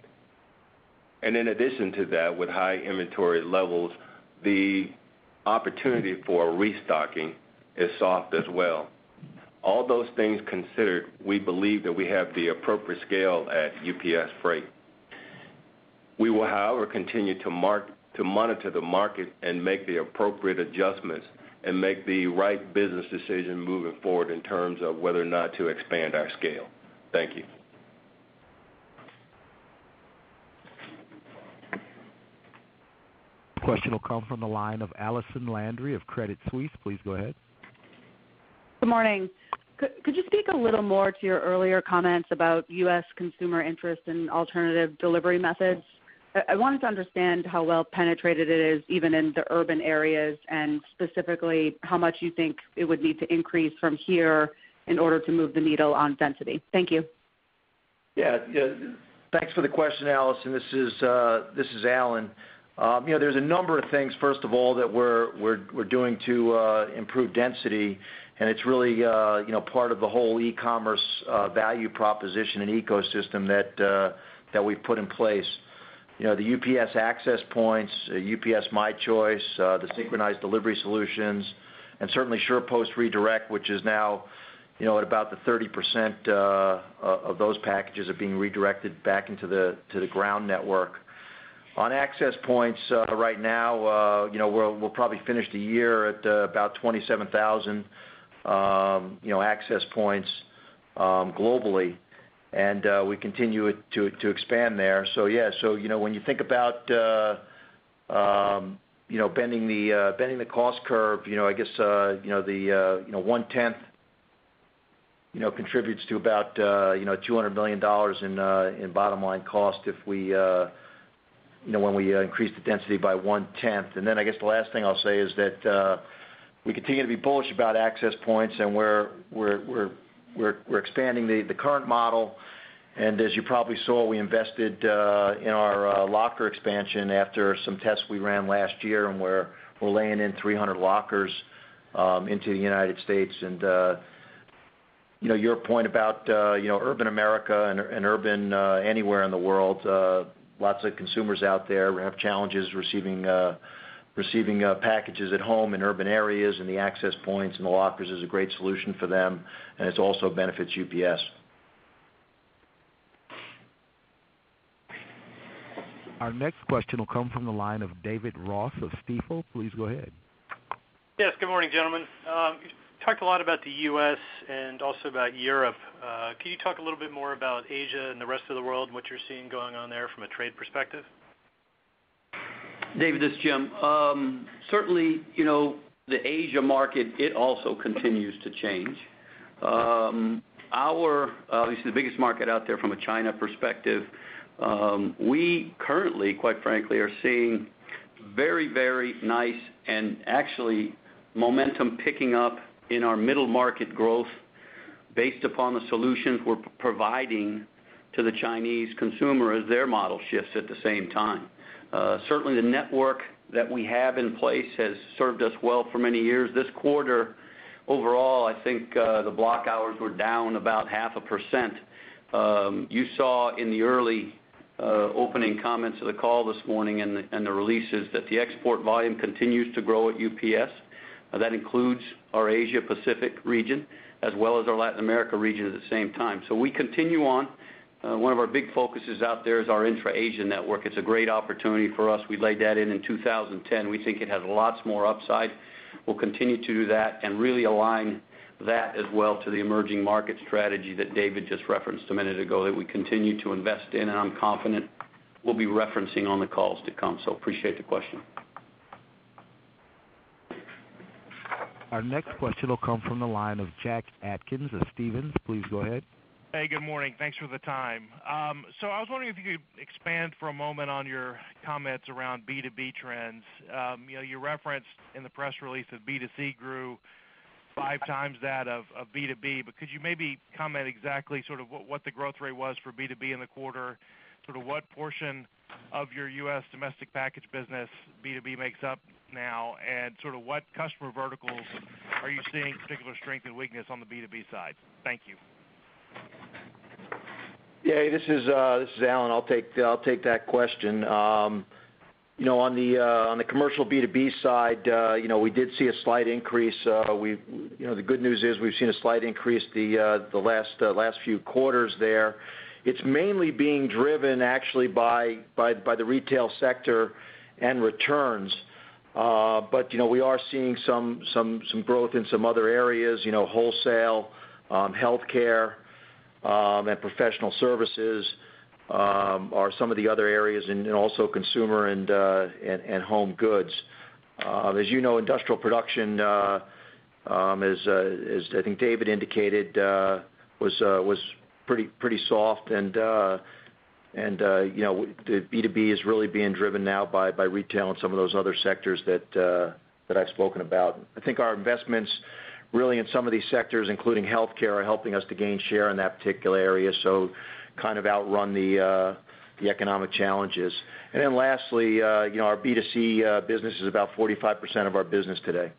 And in addition to that, with high inventory levels, the opportunity for restocking is soft as well. All those things considered, we believe that we have the appropriate scale at U P S Freight. We will, however, continue to, mark, to monitor the market and make the appropriate adjustments and make the right business decision moving forward in terms of whether or not to expand our scale. Thank you. Question will come from the line of Allison Landry of Credit Suisse. Please go ahead. Good morning. Could, could you speak a little more to your earlier comments about U S consumer interest in alternative delivery methods? I wanted to understand how well penetrated it is even in the urban areas, and specifically how much you think it would need to increase from here in order to move the needle on density. Thank you. Yeah, yeah thanks for the question, Allison. This is uh, this is Alan. Um, you know, there's a number of things, first of all, that we're we're we're doing to uh, improve density, and it's really uh, you know part of the whole e-commerce uh, value proposition and ecosystem that uh, that we've put in place. You know, the U P S access points, uh, U P S My Choice, uh, the synchronized delivery solutions, and certainly SurePost Redirect, which is now, you know, at about the thirty percent uh, of those packages are being redirected back into the to the ground network. On access points, uh, right now, uh, you know, we'll, we'll probably finish the year at uh, about twenty-seven thousand, um, you know, access points um, globally. And uh, we continue to to expand there. So yeah, so you know when you think about uh, um, you know bending the uh, bending the cost curve, you know I guess uh, you know the uh, you know one tenth you know contributes to about uh, you know two hundred million dollars in uh, in bottom line cost if we uh, you know when we uh, increase the density by one tenth. And then I guess the last thing I'll say is that uh, we continue to be bullish about access points, and we're we're we're We're, we're expanding the, the current model, and as you probably saw, we invested uh, in our uh, locker expansion after some tests we ran last year, and we're, we're laying in three hundred lockers um, into the United States. And uh, you know, your point about uh, you know urban America and, and urban uh, anywhere in the world, uh, lots of consumers out there have challenges receiving uh, receiving uh, packages at home in urban areas, and the access points and the lockers is a great solution for them, and it also benefits U P S. Our next question will come from the line of David Ross of Stifel. Please go ahead. Yes, good morning, gentlemen. Um, you talked a lot about the U S and also about Europe. Uh, can you talk a little bit more about Asia and the rest of the world and what you're seeing going on there from a trade perspective? David, this is Jim. Um, certainly, you know, the Asia market, it also continues to change. Um, our, obviously, the biggest market out there from a China perspective, um, we currently, quite frankly, are seeing very, very nice and actually momentum picking up in our middle market growth based upon the solutions we're providing to the Chinese consumer as their model shifts at the same time. Uh, certainly the network that we have in place has served us well for many years. This quarter, overall, I think uh, the block hours were down about half a percent. Um, you saw in the early uh, opening comments of the call this morning and the, and the releases that the export volume continues to grow at U P S. Uh, that includes our Asia Pacific region as well as our Latin America region at the same time. So we continue on. Uh, one of our big focuses out there is our intra-Asia network. It's a great opportunity for us. We laid that in in two thousand ten. We think it has lots more upside. We'll continue to do that and really align that as well to the emerging market strategy that David just referenced a minute ago that we continue to invest in, and I'm confident we'll be referencing on the calls to come. So appreciate the question. Our next question will come from the line of Jack Atkins of Stephens. Please go ahead. Hey, good morning. Thanks for the time. Um, so I was wondering if you could expand for a moment on your comments around B two B trends. Um, you know, you referenced in the press release that B two C grew five times that of, of B two B, but could you maybe comment exactly sort of what, what the growth rate was for B two B in the quarter, sort of what portion of your U S domestic package business B two B makes up now, and sort of what customer verticals are you seeing particular strength and weakness on the B two B side? Thank you. Yeah, this is uh, this is Alan. I'll take I'll take that question. Um, you know, on the uh, on the commercial B two B side, uh, you know, we did see a slight increase. Uh, we, you know, the good news is we've seen a slight increase the uh, the last uh, last few quarters there. It's mainly being driven actually by by by the retail sector and returns. Uh, but you know, we are seeing some some some growth in some other areas. You know, wholesale, um, healthcare. Um, and professional services um, are some of the other areas, and, and also consumer and, uh, and and home goods. Uh, as you know, industrial production, uh, um, as, uh, as I think David indicated, uh, was uh, was pretty pretty soft, and uh, and uh, you know the B two B is really being driven now by by retail and some of those other sectors that uh, that I've spoken about. I think our investments really in some of these sectors, including healthcare, are helping us to gain share in that particular area, so kind of outrun the uh, the economic challenges. And then lastly, uh, you know, our B two C uh, business is about forty-five percent of our business today.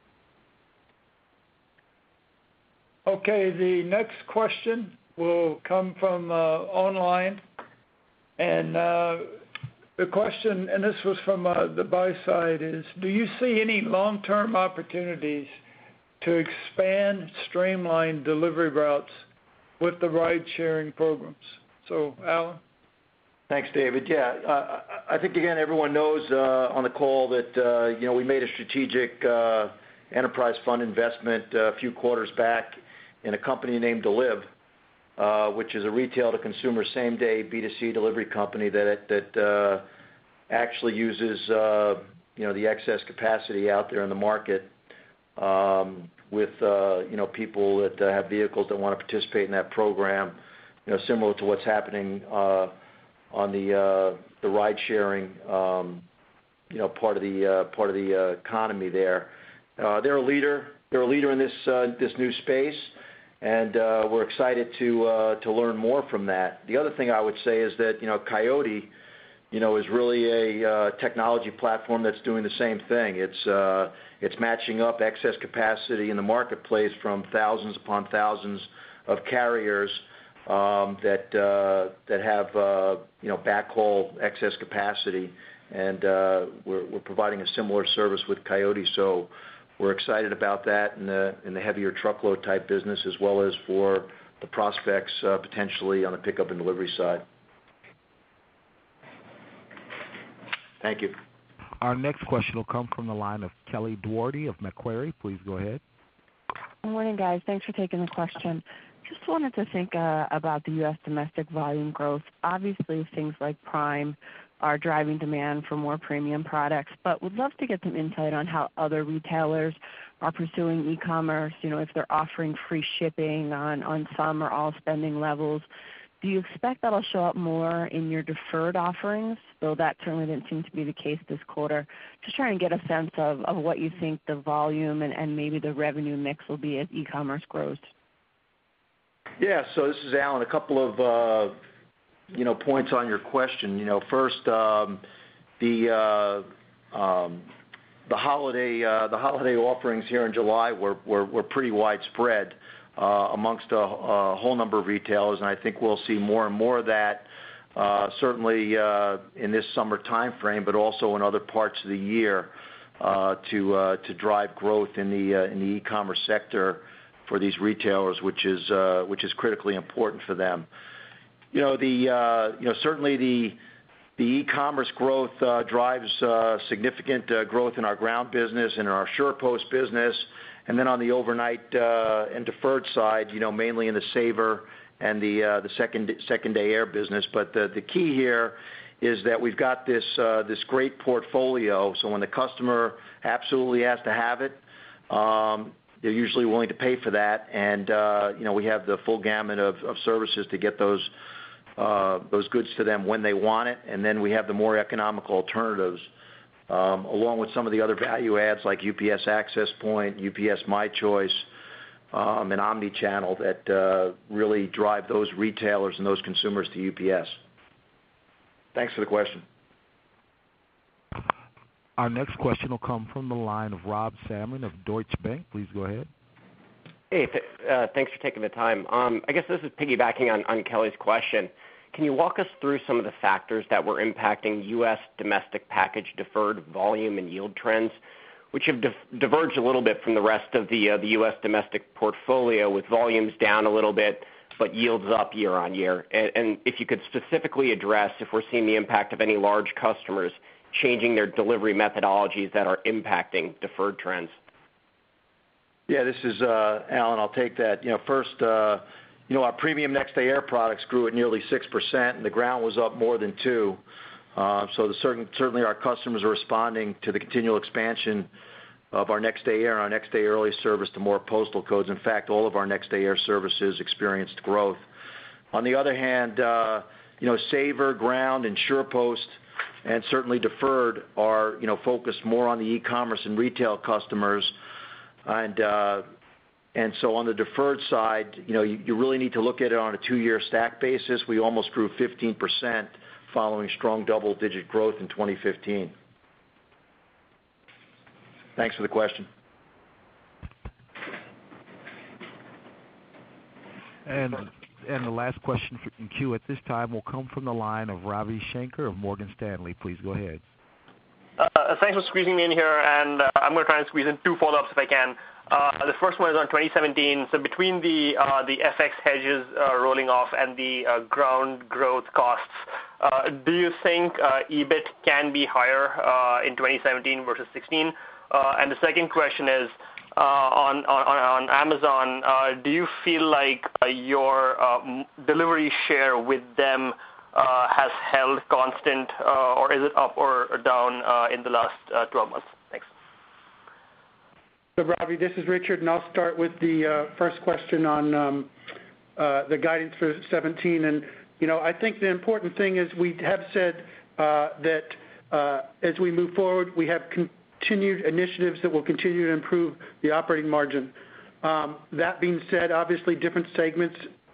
Okay, the next question will come from uh, online, and uh, the question, and this was from uh, the buy side, is: do you see any long-term opportunities to expand, streamline delivery routes with the ride-sharing programs? So, Alan? Thanks, David. Yeah, uh, I think, again, everyone knows uh, on the call that, uh, you know, we made a strategic uh, enterprise fund investment uh, a few quarters back in a company named Deliv, uh, which is a retail-to-consumer same-day B two C delivery company that, that uh, actually uses, uh, you know, the excess capacity out there in the market Um, with uh, you know people that uh, have vehicles that want to participate in that program, you know, similar to what's happening uh, on the uh, the ride sharing, um, you know, part of the uh, part of the uh, economy there. Uh, they're a leader. They're a leader in this uh, this new space, and uh, we're excited to uh, to learn more from that. The other thing I would say is that you know Coyote you know, is really a uh, technology platform that's doing the same thing. It's uh, it's matching up excess capacity in the marketplace from thousands upon thousands of carriers um, that uh, that have uh, you know backhaul excess capacity, and uh, we're, we're providing a similar service with Coyote. So we're excited about that in the in the heavier truckload type business, as well as for the prospects uh, potentially on the pickup and delivery side. Thank you. Our next question will come from the line of Kelly Dougherty of Macquarie. Please go ahead. Good morning, guys. Thanks for taking the question. Just wanted to think uh, about the U S domestic volume growth. Obviously, things like Prime are driving demand for more premium products, but would love to get some insight on how other retailers are pursuing e-commerce, you know, if they're offering free shipping on, on some or all spending levels. Do you expect that'll show up more in your deferred offerings, though that certainly didn't seem to be the case this quarter? Just trying to get a sense of, of what you think the volume and, and maybe the revenue mix will be as e-commerce grows. Yeah, so this is Alan. A couple of uh, you know points on your question. You know, first um, the uh, um, the holiday uh, the holiday offerings here in July were were, were pretty widespread uh, amongst a, a whole number of retailers, and I think we'll see more and more of that. Uh, certainly uh, in this summer time frame, but also in other parts of the year uh, to uh, to drive growth in the uh, in the e-commerce sector for these retailers, which is uh, which is critically important for them. You know, the uh, you know certainly the the e-commerce growth uh, drives uh, significant uh, growth in our ground business and in our SurePost business, and then on the overnight uh, and deferred side, you know, mainly in the Saver and the uh, the second second day air business. But the the key here is that we've got this uh, this great portfolio. So when the customer absolutely has to have it, um, they're usually willing to pay for that, and uh, you know we have the full gamut of, of services to get those uh, those goods to them when they want it, and then we have the more economical alternatives, um, along with some of the other value adds like U P S Access Point, U P S My Choice, um, and Omnichannel that uh, really drive those retailers and those consumers to U P S. Thanks for the question. Our next question will come from the line of Rob Salmon of Deutsche Bank. Please go ahead. Hey, th- uh, thanks for taking the time. Um, I guess this is piggybacking on, on Kelly's question. Can you walk us through some of the factors that were impacting U S domestic package deferred volume and yield trends, which have dif- diverged a little bit from the rest of the, uh, the U S domestic portfolio, with volumes down a little bit but yields up year on year? And, and if you could specifically address if we're seeing the impact of any large customers changing their delivery methodologies that are impacting deferred trends. Yeah, this is uh, Alan. I'll take that. You know, first, uh, you know, our premium next day air products grew at nearly six percent, and the ground was up more than two. Uh, so the certain, certainly our customers are responding to the continual expansion of our next day air and our next day early service to more postal codes. In fact, all of our next day air services experienced growth. On the other hand, uh, you know, Saver, Ground, and SurePost, and certainly deferred are, you know, focused more on the e-commerce and retail customers. And uh, and so on the deferred side, you know, you, you really need to look at it on a two-year stack basis. We almost grew fifteen percent following strong double-digit growth in twenty fifteen. Thanks for the question. And and the last question in queue at this time will come from the line of Ravi Shanker of Morgan Stanley. Please go ahead. Uh, thanks for squeezing me in here, and uh, I'm going to try and squeeze in two follow-ups if I can. Uh, the first one is on twenty seventeen. So between the uh, the F X hedges uh, rolling off and the uh, ground growth costs, uh, do you think uh, E B I T can be higher uh, in twenty seventeen versus sixteen? Uh, and the second question is uh, on, on on Amazon. Uh, do you feel like uh, your uh, delivery share with them Uh, has held constant, uh, or is it up or down uh, in the last uh, twelve months? Thanks. So, Robbie, this is Richard, and I'll start with the uh, first question on um, uh, the guidance for seventeen. And, you know, I think the important thing is we have said uh, that uh, as we move forward, we have continued initiatives that will continue to improve the operating margin. Um, that being said, obviously different segments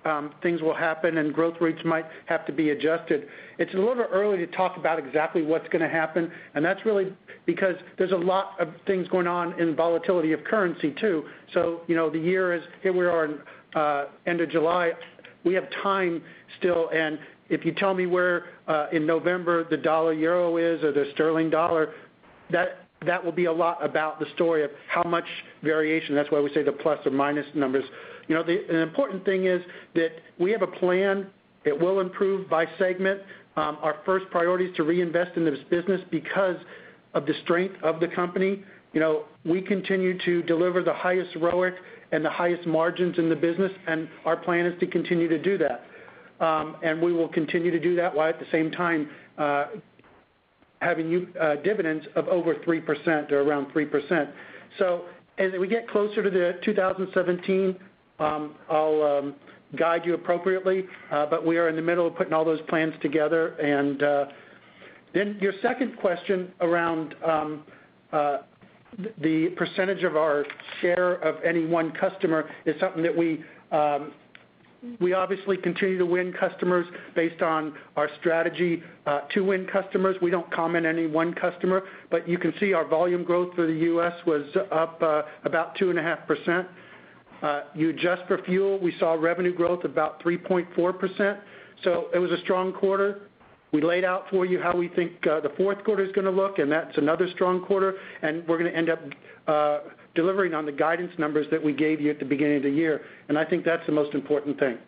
um, things will happen and growth rates might have to be adjusted. It's a little early to talk about exactly what's going to happen, and that's really because there's a lot of things going on in volatility of currency too. So, you know, the year is, here we are in uh, end of July. We have time still, and if you tell me where uh, in November the dollar euro is or the sterling dollar, that that will be a lot about the story of how much variation. That's why we say the plus or minus numbers. You know, the, the important thing is that we have a plan. It will improve by segment. Um, our first priority is to reinvest in this business because of the strength of the company. You know, we continue to deliver the highest R O I C and the highest margins in the business, and our plan is to continue to do that. Um, and we will continue to do that while at the same time uh, having uh, dividends of over three percent or around three percent. So as we get closer to the two thousand seventeen, um, I'll um, guide you appropriately, uh, but we are in the middle of putting all those plans together. And uh, then your second question around um, uh, the percentage of our share of any one customer is something that we um, We obviously continue to win customers based on our strategy uh, to win customers. We don't comment on any one customer, but you can see our volume growth for the U S was up uh, about two point five percent. Uh, you adjust for fuel, we saw revenue growth about three point four percent. So it was a strong quarter. We laid out for you how we think uh, the fourth quarter is going to look, and that's another strong quarter, and we're going to end up uh, delivering on the guidance numbers that we gave you at the beginning of the year, and I think that's the most important thing.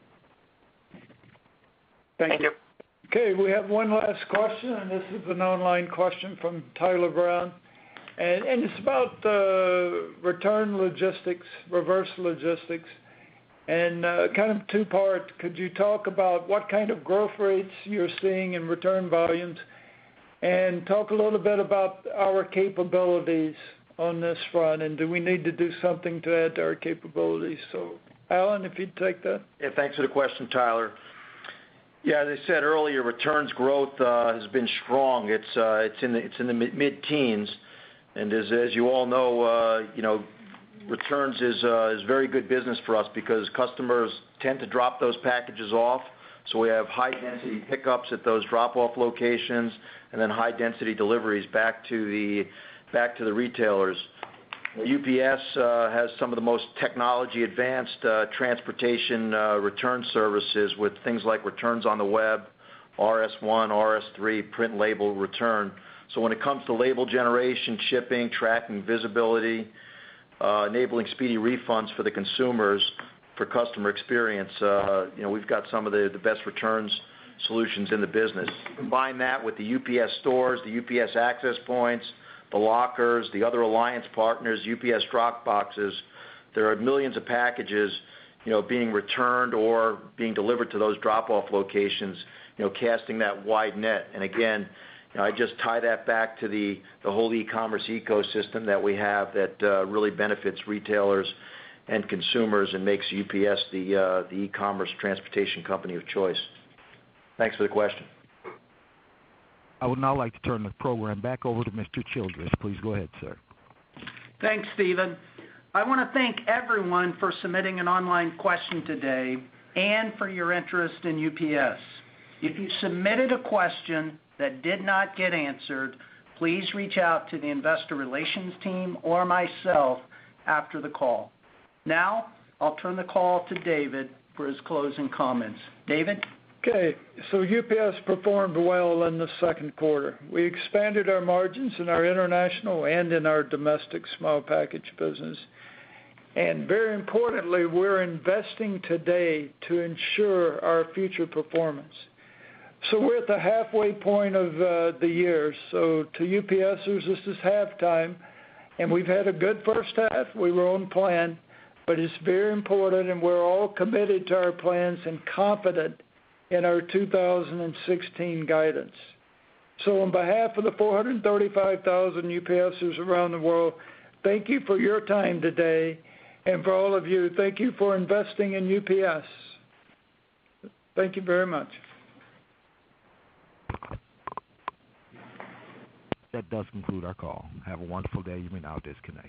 Thank, Thank you. you. Okay, we have one last question, and this is an online question from Tyler Brown, and, and it's about uh, return logistics, reverse logistics, and uh, kind of two-part. Could you talk about what kind of growth rates you're seeing in return volumes, and talk a little bit about our capabilities on this front, and do we need to do something to add to our capabilities? So, Alan, if you'd take that. Yeah, thanks for the question, Tyler. Yeah, as I said earlier, returns growth uh, has been strong. It's uh, it's in the it's in the mid-teens, and as as you all know, uh, you know, returns is uh, is very good business for us because customers tend to drop those packages off. So we have high density pickups at those drop-off locations, and then high density deliveries back to the back to the retailers. U P S uh, has some of the most technology advanced uh, transportation uh, return services with things like returns on the web, R S one, R S three, print label return. So when it comes to label generation, shipping, tracking, visibility, uh, enabling speedy refunds for the consumers for customer experience, uh, you know, we've got some of the, the best returns solutions in the business. Combine that with the U P S stores, the U P S access points, the lockers, the other alliance partners, U P S drop boxes. There are millions of packages, you know, being returned or being delivered to those drop-off locations, you know, casting that wide net. And again, you know, I just tie that back to the, the whole e-commerce ecosystem that we have that uh, really benefits retailers and consumers and makes U P S the, uh, the e-commerce transportation company of choice. Thanks for the question. I would now like to turn the program back over to Mister Childress. Please go ahead, sir. Thanks, Stephen. I want to thank everyone for submitting an online question today and for your interest in U P S. If you submitted a question that did not get answered, please reach out to the Investor Relations team or myself after the call. Now, I'll turn the call to David for his closing comments. David? Okay, so U P S performed well in the second quarter. We expanded our margins in our international and in our domestic small package business. And very importantly, we're investing today to ensure our future performance. So we're at the halfway point of uh, the year. So to UPSers, this is halftime, and we've had a good first half. We were on plan, but it's very important, and we're all committed to our plans and confident in our two thousand sixteen guidance. So on behalf of the four hundred thirty-five thousand UPSers around the world, thank you for your time today. And for all of you, thank you for investing in U P S. Thank you very much. That does conclude our call. Have a wonderful day. You may now disconnect.